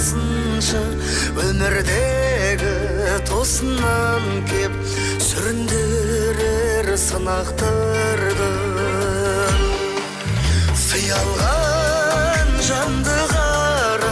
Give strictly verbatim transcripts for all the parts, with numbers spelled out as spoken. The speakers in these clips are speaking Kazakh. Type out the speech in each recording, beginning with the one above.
қалмасыншы өмірдегі тосыннан кеп сүріндірер сынақтарды сыялған жанды қара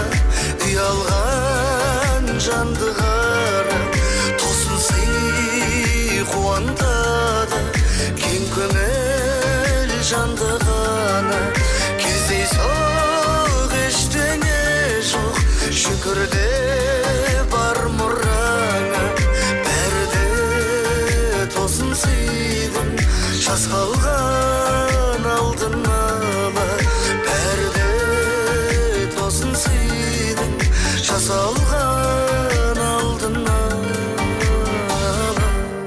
ұялған жанды қара тосын сый қуантады кең көңіл жанды ғана кездейсоқ ештеңе жоқ шүкірде бар мұраңа бәрі тосын сыйдың жас қалған алдын ала бәрі тосын сыйдың жас алған алдын ала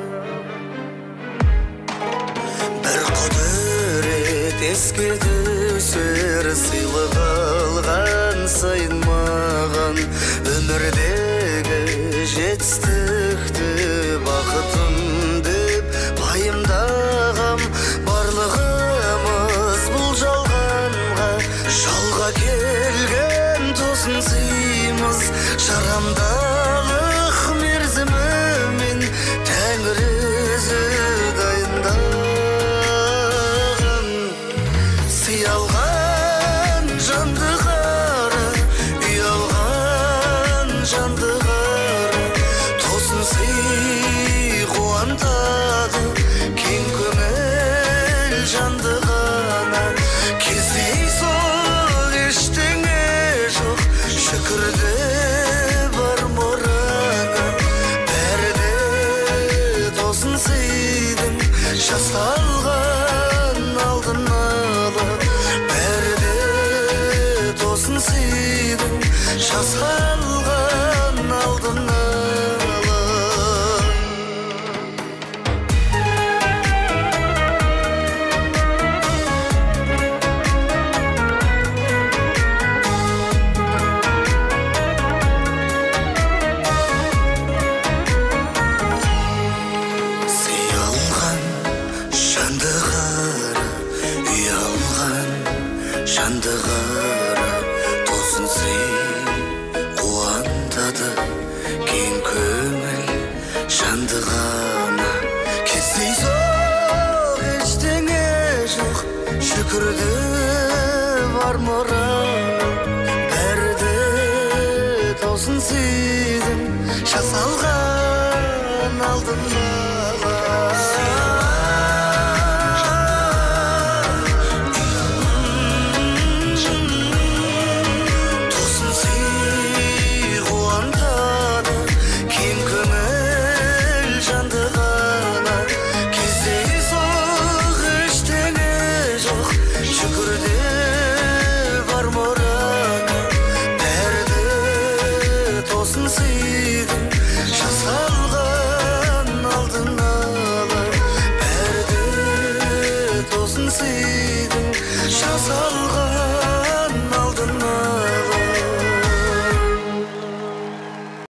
бір құдірет еске түсер сыйлық алған сайын маған өмірдегі жетістікті бақытым деп пайымдағам барлығымыз бұл жалғанға жалға келген тосын сыймыз жарамдылық мерзімімен тәңір өзі дайындаған сыялған жанды қара ұялған жанды қара тосын сый қуантады кең көңіл жанды ғана кездейсоқ ештеңе жоқ шүкірде бар мұраңа бәрі тосын сыйдың жасалған алдын ала бәрі тосын сыйдың жасалған алдын ала сыялған жанды қара ұялған жанды қара тосын сый қуантады кең көңіл жанды ғана кездейсоқ ештеңе жоқ шүкірде бар мұраңа бәрі тосын сыйдың жасалған алдын ала тосын сый қуантады кең көңіл жанды ғана кездейсоқ ештеңе жоқ шүкірде бар мұраңа бәрі тосын сыйдың жасалған алдын ала бәрі тосын сыйдың жасалған